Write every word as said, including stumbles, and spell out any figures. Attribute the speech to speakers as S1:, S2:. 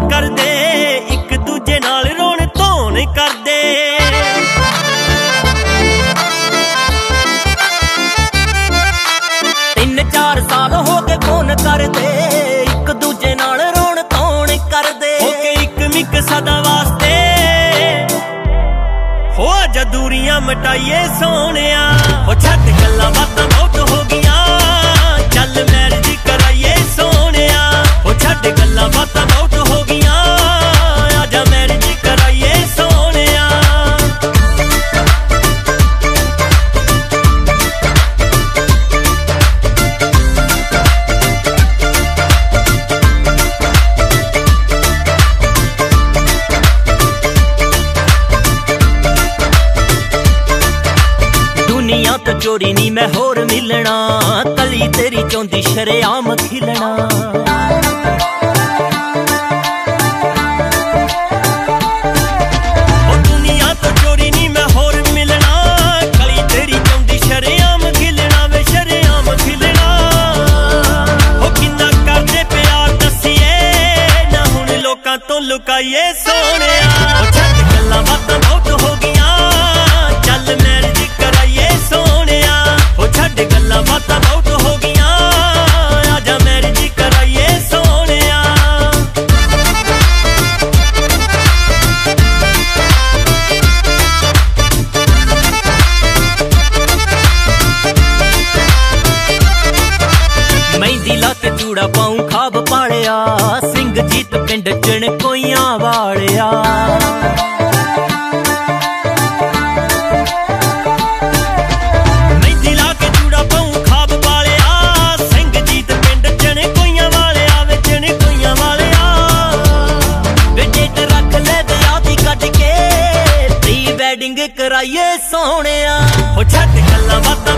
S1: करदे, एक दूजे नाल रोण धोण करदे। तीन चार साल हो गए फोन करदे, एक दूजे नाल रोण धोण करदे। ओके एक मिक सदा वास्ते हो जा दूरियां मिटाइए सोनिया। हो छड्ड गल्लां बातां बहुत हो गियां, चल मैरिज कराइए सोनिया। हो छड्ड गल्लां बातां बहुत हो गियां, आजा मैरिज कराइए सोनिया। दुनिया तो चोरी नी मैं होर मिलना, कली तेरी चौंदी शरेआम खिलना। ओ दुनिया तो चोरी नी मैं होर मिलना, कली तेरी चौंदी शरेआम खिलना वे शरेआम खिलना। ओ किन्ना करदे प्यार दसिए ना हुण लोकां तो लुकाइए सोनिया। ओ छड्ड गल्लां बातां बहुत हो गियां, चल मैरिज कराइए सोनिया। हो छड्ड गल्लां बातां बहुत हो गियां, आजा मैरिज कराइए सोनिया। मेहंदी लत चूड़ा पाऊं खाब पालिया, सिंह जीत पिंड चणकोइयां वालिया। मेहंदी ला के चूड़ा पाऊं खाब पालिया, सिंह जीत पिंड चणकोइयां वालिया वे चणकोइयां वालिया। वे डेट रख ले विआह दी कट के, प्री वैडिंग कराइए सोनिया। हो छड्ड गल्लां बातां